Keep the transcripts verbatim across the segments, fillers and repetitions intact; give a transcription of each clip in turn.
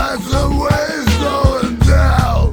That's the way it's going down.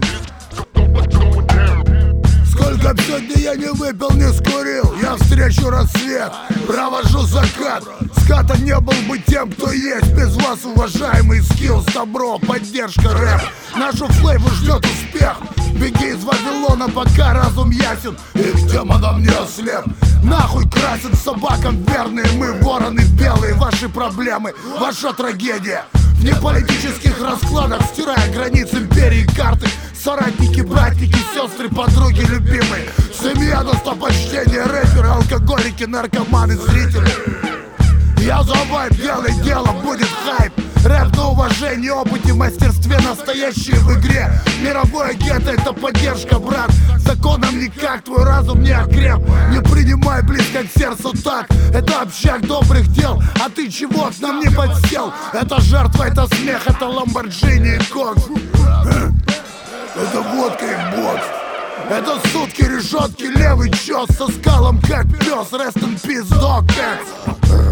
Сколько б сегодня я не выпил, не скурил, я встречу рассвет, провожу закат. Ската не был бы тем, кто есть. Без вас, уважаемый скиллс, добро, поддержка, рэп. Нашу флейву ждет успех. Беги из Вавилона, пока разум ясен и к демонам не ослеп. Нахуй красят собакам верные мы, вороны белые. Ваши проблемы, ваша трагедия. В неполитических раскладах, стирая границ империи, карты. Соратники, братники, сестры, подруги, любимые. Семья, достопочтение, рэперы, алкоголики, наркоманы, зрители. Я за вайб, делай дело, будет хайп. Рэп на уважении, опыте, мастерстве, настоящие в игре. Мировое гетто — это поддержка, брат. Законом никак твой разум не окреп. Не принимай близко к сердцу так. Это общак добрых дел, а ты чего к нам не подсел? Это жертва, это смех, это ламборджини и кокс. Это водка и бокс. Это сутки, решетки, левый чёс со скалом как пес. Rest in peace, dog cats.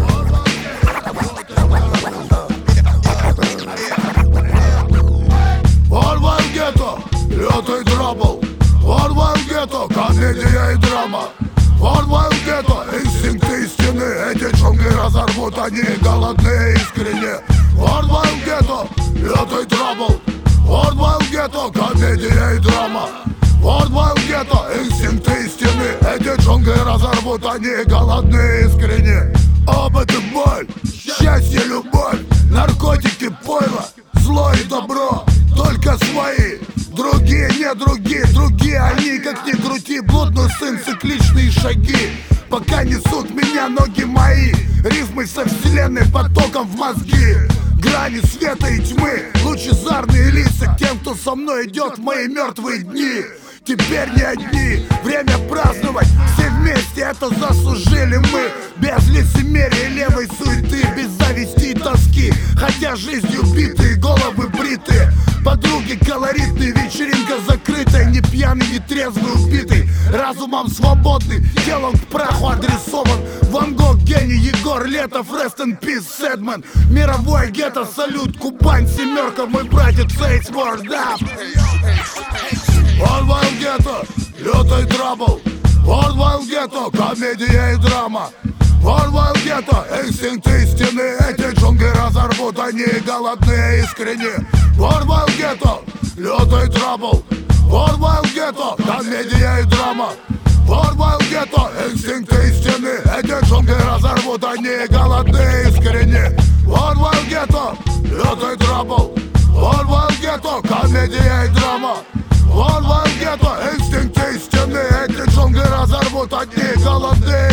Орвал гетто, лютый трабл. Орвал гетто, комедия и драма. Орвал гетто, инстинкты истины. Эти джунгли разорвут, они голодные искренне. Орвал гетто, лютый трабл. Орвал гетто, комедия и драма. Орвал гетто, инстинкты истины. Эти джунгли разорвут, они голодные искренне. Опыт и боль, счастье, любовь, наркотики, пойло, зло и добро. Только свои, другие не другие, другие они, как ни крути, блудный сын, цикличные шаги. Пока несут меня ноги мои, рифмы со вселенной потоком в мозги. Грани света и тьмы, лучезарные лица к тем, кто со мной идет в мои мертвые дни. Теперь не одни, время праздновать, все вместе это заслужили мы. Без лицемерия, левой суеты, без зависти и тоски. Хотя жизнью битые, головы бритые. Подруги колоритные, вечеринка закрытая. Не пьяный, не трезвый, убитый, разумом свободный, телом к праху адресован. Ван Гог, гений, Егор Летов, rest in peace, Сэдман. Мировое гетто, салют, Кубань, семерка, мой братец, Эйс, word up. Орвал гетто, лютый трабл. Орвал гетто, комедия и драма. Орвал гетто, инстинкты истины. Эти джунгли разорвут, они голодные искренне. Орвал гетто, лютый трабл. Орвал гетто, комедия и драма. Орвал гетто, инстинкты истины. Эти джунгли разорвут, они голодные искренне. Орвал гетто, лютый трабл. Орвал гетто, комедия и драма. Орвал гетто, инстинкты истины. Эти джунгли разорвут, одни голодные